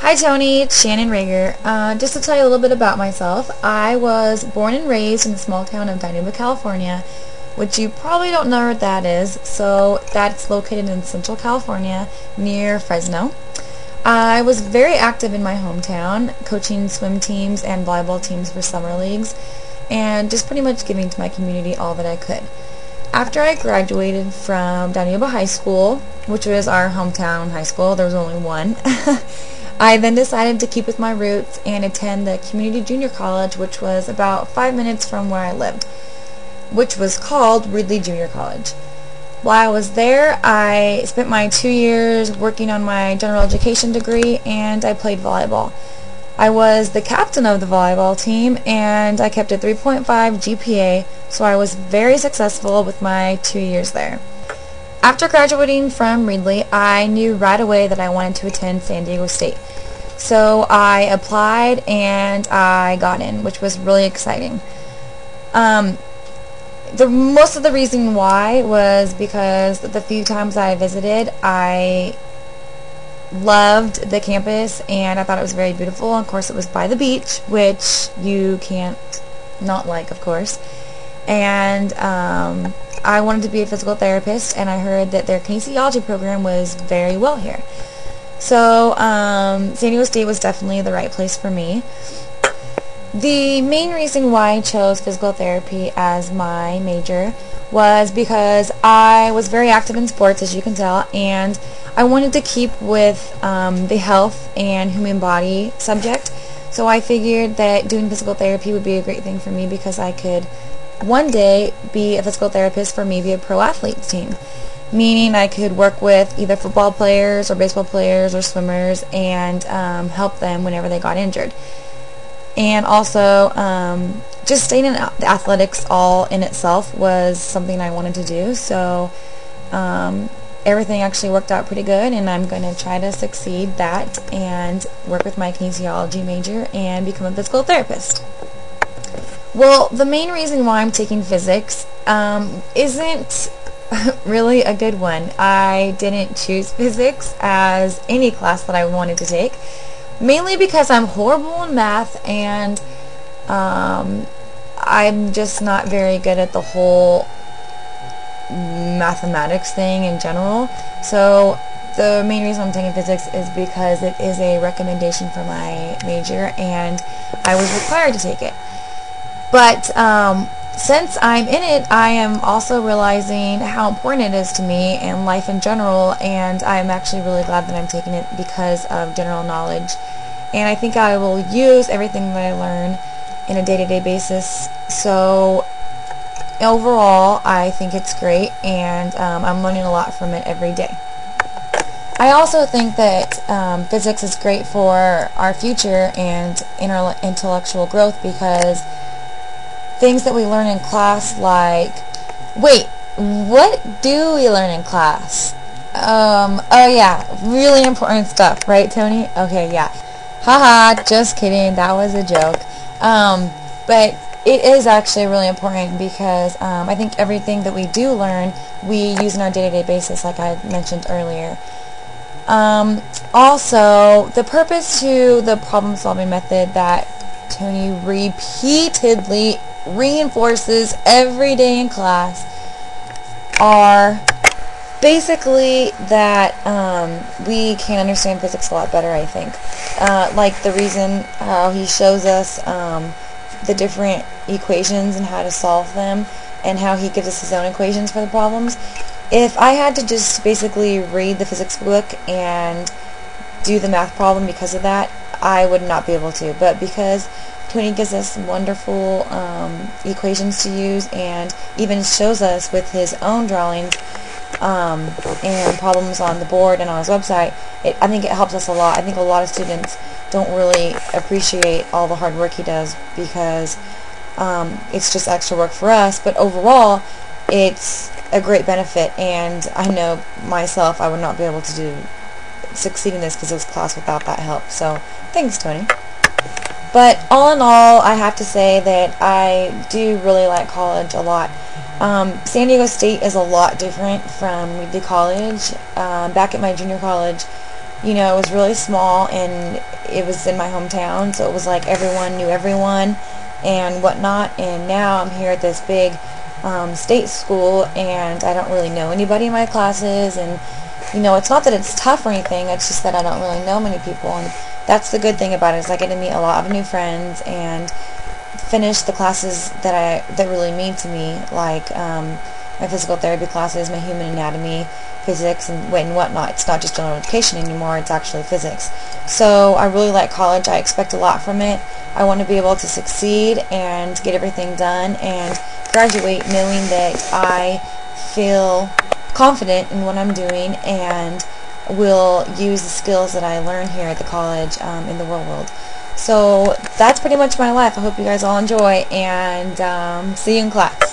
Hi Tony, it's Shannon Rager. Just to tell you a little bit about myself, I was born and raised in the small town of Dinuba, California, which you probably don't know where that is, so that's located in Central California near Fresno. I was very active in my hometown, coaching swim teams and volleyball teams for summer leagues, and just pretty much giving to my community all that I could. After I graduated from Dinuba High School, which was our hometown high school, there was only one, I then decided to keep with my roots and attend the community junior college, which was about 5 minutes from where I lived, which was called Ridley Junior College. While I was there, I spent my 2 years working on my general education degree, and I played volleyball. I was the captain of the volleyball team, and I kept a 3.5 GPA, so I was very successful with my 2 years there. After graduating from Ridley, I knew right away that I wanted to attend San Diego State. So I applied and I got in, which was really exciting. Most of the reason why was because the few times I visited, I loved the campus and I thought it was very beautiful. Of course, it was by the beach, which you can't not like, of course. And I wanted to be a physical therapist, and I heard that their kinesiology program was very well here. So San Diego State was definitely the right place for me. The main reason why I chose physical therapy as my major was because I was very active in sports, as you can tell, and I wanted to keep with the health and human body subject. So I figured that doing physical therapy would be a great thing for me because I could one day be a physical therapist for maybe a pro athlete team, meaning I could work with either football players or baseball players or swimmers and help them whenever they got injured. And also just staying in athletics all in itself was something I wanted to do, so everything actually worked out pretty good, and I'm going to try to succeed that and work with my kinesiology major and become a physical therapist. Well, the main reason why I'm taking physics isn't really a good one. I didn't choose physics as any class that I wanted to take, mainly because I'm horrible in math and I'm just not very good at the whole mathematics thing in general. So the main reason I'm taking physics is because it is a recommendation for my major and I was required to take it. But since I'm in it, I am also realizing how important it is to me and life in general, and I'm actually really glad that I'm taking it because of general knowledge. And I think I will use everything that I learn in a day-to-day basis. So overall, I think it's great, and I'm learning a lot from it every day. I also think that physics is great for our future and intellectual growth because things that we learn in class, like, wait, what do we learn in class? Oh yeah, really important stuff, right, Tony? Okay, yeah. Haha, just kidding, that was a joke. But it is actually really important because I think everything that we do learn, we use on our day-to-day basis, like I mentioned earlier. Also, the purpose to the problem-solving method that Tony repeatedly reinforces every day in class are basically that we can understand physics a lot better, I think. Like the reason how he shows us the different equations and how to solve them, and how he gives us his own equations for the problems. If I had to just basically read the physics book and do the math problem because of that, I would not be able to. But because Tony gives us wonderful equations to use and even shows us with his own drawings and problems on the board and on his website, I think it helps us a lot. I think a lot of students don't really appreciate all the hard work he does because it's just extra work for us, but overall it's a great benefit, and I know myself I would not be able to succeed in this physics class without that help. So thanks, Tony. But all in all, I have to say that I do really like college a lot. San Diego State is a lot different from Ridley College. Back at my junior college, You know, it was really small, and it was in my hometown, so it was like everyone knew everyone and whatnot. And now I'm here at this big state school, and I don't really know anybody in my classes. And you know, it's not that it's tough or anything, it's just that I don't really know many people. And that's the good thing about it, is I get to meet a lot of new friends and finish the classes that really mean to me, like my physical therapy classes, my human anatomy, physics, and whatnot. It's not just general education anymore, it's actually physics. So I really like college. I expect a lot from it. I want to be able to succeed and get everything done and graduate knowing that I feel confident in what I'm doing and will use the skills that I learn here at the college in the real world. So that's pretty much my life. I hope you guys all enjoy, and see you in class.